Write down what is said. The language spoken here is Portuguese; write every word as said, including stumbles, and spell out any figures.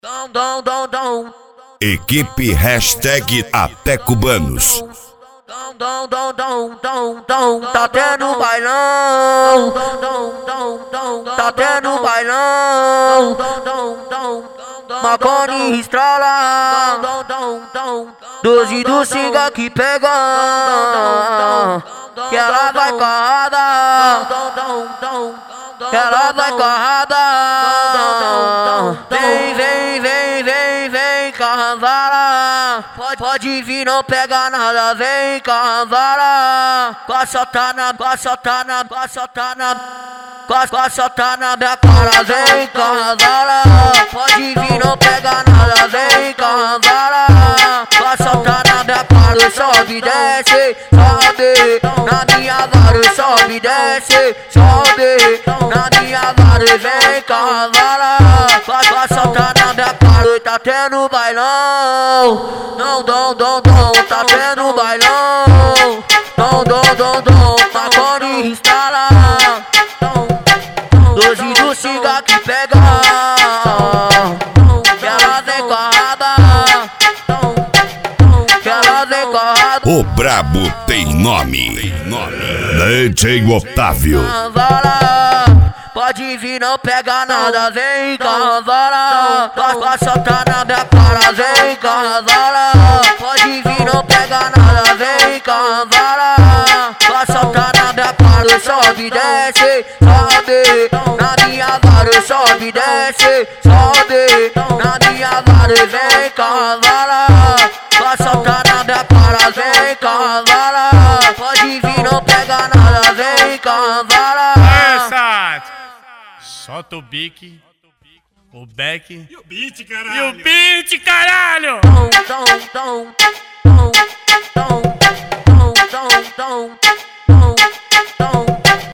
Dom, dom, dom, dom. Equipe hashtag Até Cubanos. Dom, dom, dom, dom, dom, dom. Tá tendo bailão. Dom, dom, dom, dom. Tá tendo bailão. Dom, dom, dom. Macone estrala. Dom, dom, dom. Doze do ciga que pega. Que ela vai carrada. Que ela vai carrada. Vem, vem, vem, vem, vem, cavala. Pode, pode vir, não pega nada, vem, cavala. Passa tá na, passa tá na, passa tá na. Passa tá na minha cara, vem, cavala. Pode vir, não pega nada, vem, cavala. Passa tá na minha cara, sobe, desce, sobe. Na minha vara, sobe, desce, sobe. Na minha vara, vem, cavala. Passa tá na minha cara, tá tendo bailão. Não, dom, dom, dom, tá tendo bailão. Dom, dom, dom, dom, Macone instala. Doze do ciga que pega. Que ela vem com a raba. Que ela vem com a raba. O brabo tem nome. Tem nome. D J Otávio. Pode vir, não pega nada, vem, cavala. Passa tá na minha cara, vem, cavala. Pode vir, não pega nada, vem, cavala. Passa tá na minha cara, sobe, desce, sobe. Na minha vara, sobe, desce, sobe. Na minha vara, vem, cavala. Passa tá na minha cara, vem, cavala. Pode vir, não pega nada, vem, cavala. Solta o bique, o back e o beat, caralho. E o beat, caralho! Dom, dom, dom, dom, dom, dom, dom, dom.